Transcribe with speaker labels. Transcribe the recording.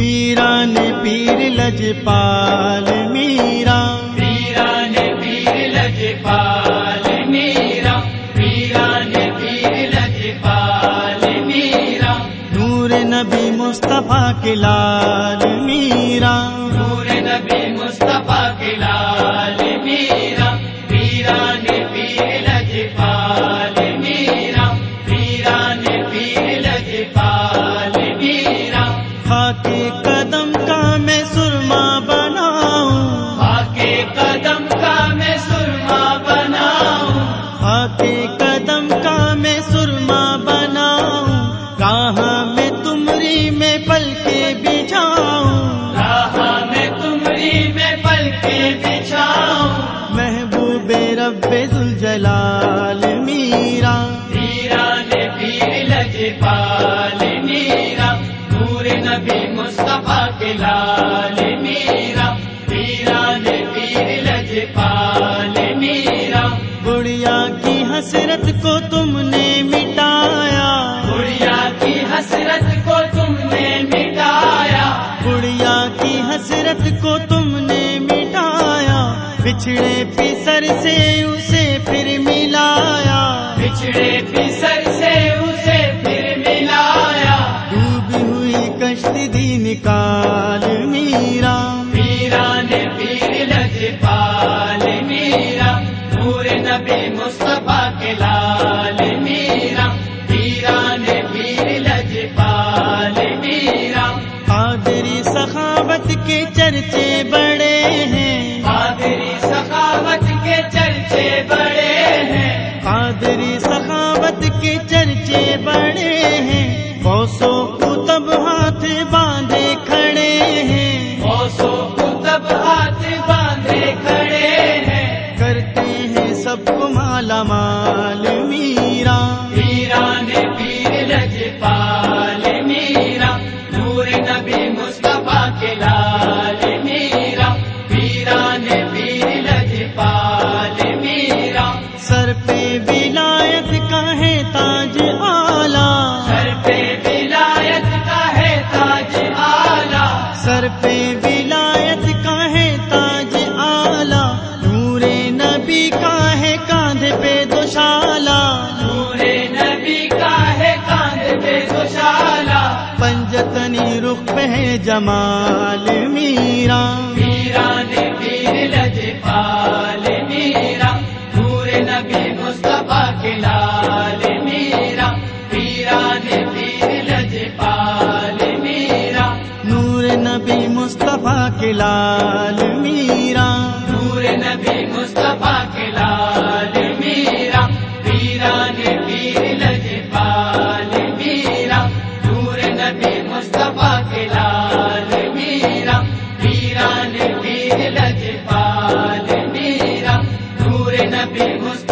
Speaker 1: پیران پیر لجپال میرا،
Speaker 2: پیران پیر لجپال میرا، پیران پیر لجپال میرا،
Speaker 1: نور نبی مصطفیٰ کے لال میرا،
Speaker 2: نور نبی مصطفیٰ کے لال میرا، پیران پیر لجپال میرا، پیران پیر لجپال میرا،
Speaker 1: خاک قدم کا میں سرما بناؤں،
Speaker 2: خاک قدم کا میں سرما بناؤں،
Speaker 1: خاک قدم کا میں سرما بناؤں، کہاں میں تمری میں پل کے بچھاؤں،
Speaker 2: راہ میں تمری میں پل کے بچھاؤں،
Speaker 1: محبوب رب ذوالجلال میرا،
Speaker 2: پیران پیر لجپال میرا، نور نبی مصطفیٰ کے لال میرا، پیران پیر لجپال میرا،
Speaker 1: گڑیا کی حسرت کو تم نے مٹایا،
Speaker 2: گڑیا کی حسرت کو تم نے مٹایا،
Speaker 1: گڑیا کی حسرت کو تم نے مٹایا، بچھڑے پسر سے اسے پھر ملایا،
Speaker 2: بچھڑے پسر سے اسے پھر ملایا،
Speaker 1: ڈوبی ہوئی کشتی دی نکال میرا،
Speaker 2: پیران پیر لجپال میرا، نور نبی مصطفیٰ کے لال میرا، پیران پیر لجپال میرا،
Speaker 1: قادری سخاوت کے چرچے بڑے ہیں،
Speaker 2: قادری سخاوت کے چرچے بڑے ہیں،
Speaker 1: قادری سخاوت کے چرچے بڑے ہیں، غوث و قطب ہاتھ باندھے کھڑے ہیں،
Speaker 2: غوث و قطب ہاتھ باندھے کھڑے ہیں،
Speaker 1: کرتے ہیں سب کو مالا مال میرا،
Speaker 2: پیران پیر لجپال میرا، نور نبی مصطفیٰ کے لال میرا، پیران پیر لجپال میرا،
Speaker 1: سر پہ ولایت کا ہے تاج اعلیٰ،
Speaker 2: سر پہ ولایت کا ہے تاج اعلیٰ،
Speaker 1: سر پہ ولایت کا ہے تاج اعلیٰ، نور نبی کا ہے کاندھے پہ دوشالہ،
Speaker 2: نور نبی کا ہے کاندھے پہ دوشالہ،
Speaker 1: پنجتنی رخ پہ ہے جمال میرا،
Speaker 2: پیران پیر لجپال میرا، نور نبی مصطفیٰ کے لال میرا، پیران پیر لجپال میرا،
Speaker 1: نور نبی مصطفیٰ کے لال میرا،
Speaker 2: نور نبی مصطفیٰ کے لال میرا، پیران پیر لجپال میرا، نور نبی مصطفیٰ کے لال میرا، پیران پیر لجپال میرا، نور نبی مصطفیٰ